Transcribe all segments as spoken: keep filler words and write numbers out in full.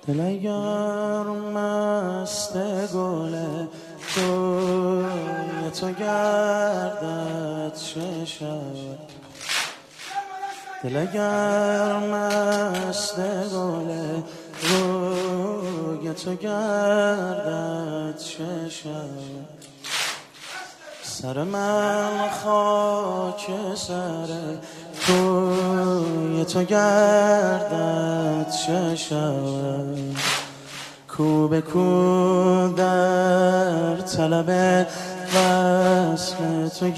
دل اگر مست گل روی تو گردد چه شود؟ دل اگر مست گل روی تو گردد چه شود؟ سر من خاک سر کوی تو گردد چه شود؟ کو به کو در طلب وصل تو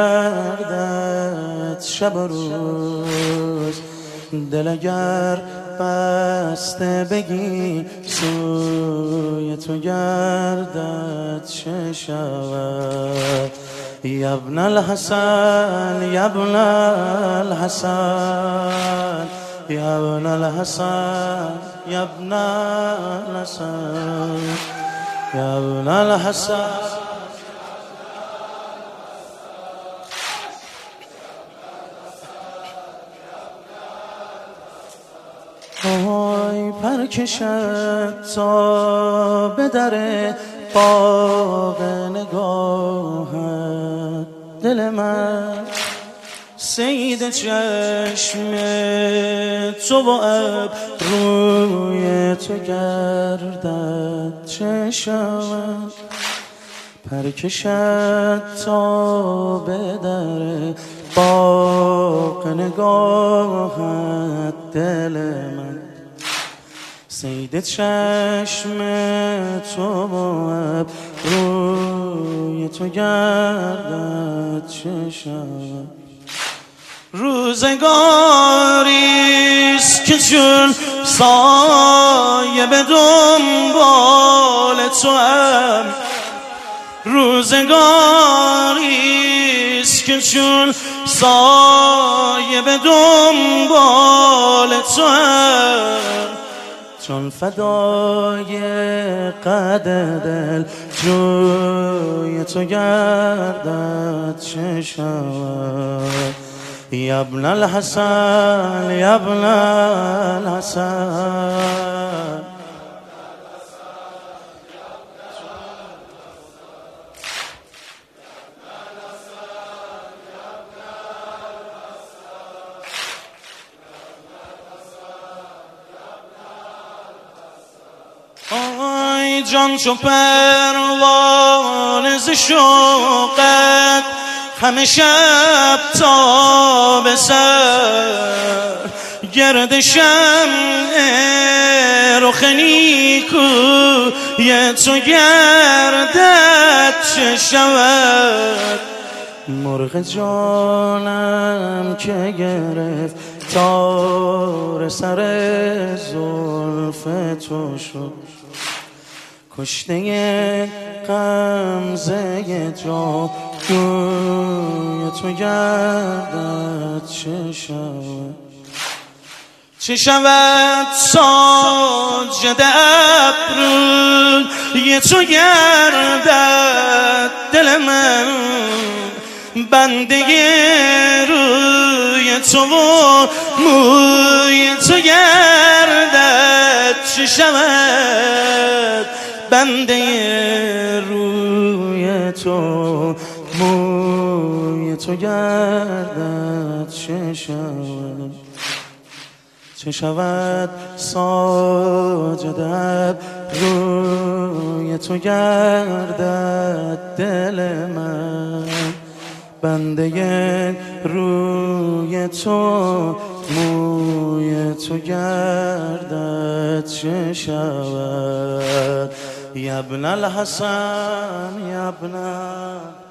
گردد شب و روز. دل اگر بسته بگی سوی تو گردد چه شود؟ یا ابن الحسن یا ابن الحسن یا ابن الحسن یا ابن الحسن یا ابن الحسن. آی پر کشد تا به در باغ نگاهت دل من، صید چشم تو و ابروی تو گردد چه شود؟ پر کشد تا به در باغ نگاهت دل من، صید چشم تو و ابروی تو گردد چه شود؟ روزگاریست که چون سایه به دنبال توام، روزگاریست که چون سایه به دنبال توام، چون فدای قد دل جوی تو گردد چه شود؟ یا ابن الحسن یا ابن الحسن. آی جان چو پروانه ز شوقت همه شب تا به سر، گرد شمع رخ نیکوی تو گردد چه شود؟ مرغ جانم که گرفت تار سر زلف تو شد، کشته غمزه جادوی تو گردد چه شود؟ چه شود ساجد ابروی تو گردد دل من، بنده روی تو و موی تو گردد چه شود؟ بنده روی تو موی تو گردد چه شود؟ چه شود ساجد روی تو گردد دل من، بنده روی تو موی تو گردد چه شود؟ یا ابن الحسن یا ابن